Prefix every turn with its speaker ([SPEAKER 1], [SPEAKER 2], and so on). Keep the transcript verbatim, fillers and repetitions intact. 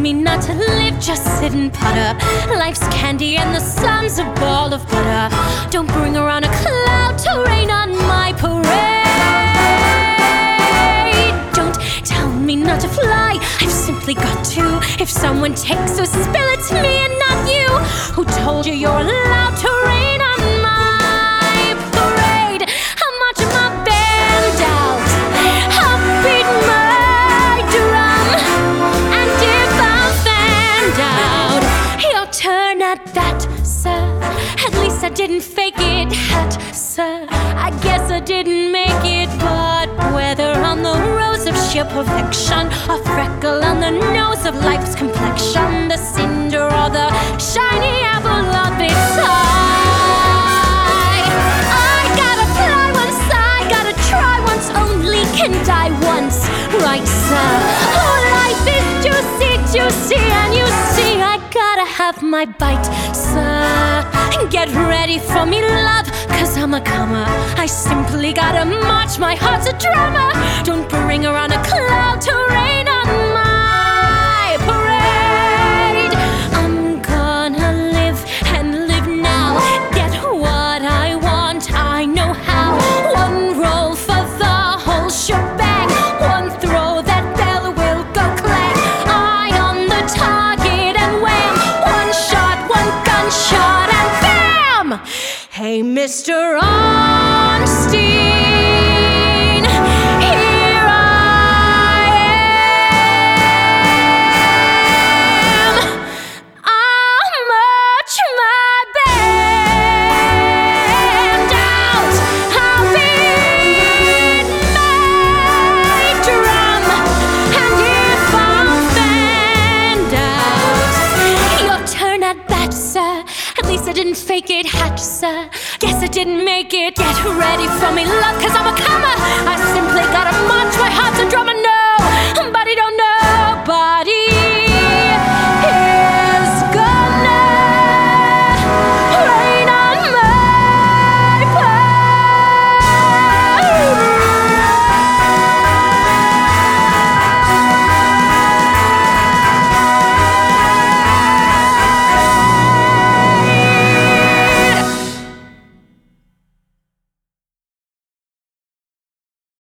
[SPEAKER 1] me not to live, just sit and putter. Life's candy and the sun's a ball of butter. Don't bring around a cloud to rain on my parade. Don't tell me not to fly, I've simply got to. If someone takes a spill, it's me and not you. Who told you you're allowed to rain on my parade? I'll march my band out, I'll beat my drum, and if I'm fanned out, your turn at that, sir. At least I didn't fake it, hat, sir. I guess I didn't make it, but whether on the rose of sheer perfection, a freckle on the nose of life's complexion, the cinder or the shiny apple of its eye, I gotta fly once, I gotta try once, only can die once, right, sir? Oh, life is juicy, juicy, and you see I gotta have my bite, sir. Get ready for me, love, cause I'm a comer. I simply gotta march, my heart's a drummer. Don't bring around a cloud to rain on my parade. I'm gonna live and live now, get what I want, I know how. One roll for the whole shebang, one throw, that bell will go clang. Eye on the target and wham, one shot, one gunshot and bam! Hey, Mister Ornstein, here I am. I'll march my band out, I'll beat my drum, and if I'm fanned out, your turn at bat, sir. At least I didn't fake it, hat, sir. Guess I didn't make it. Get ready for me, love, cause I'm a comer. I simply gotta march, my heart's a drum and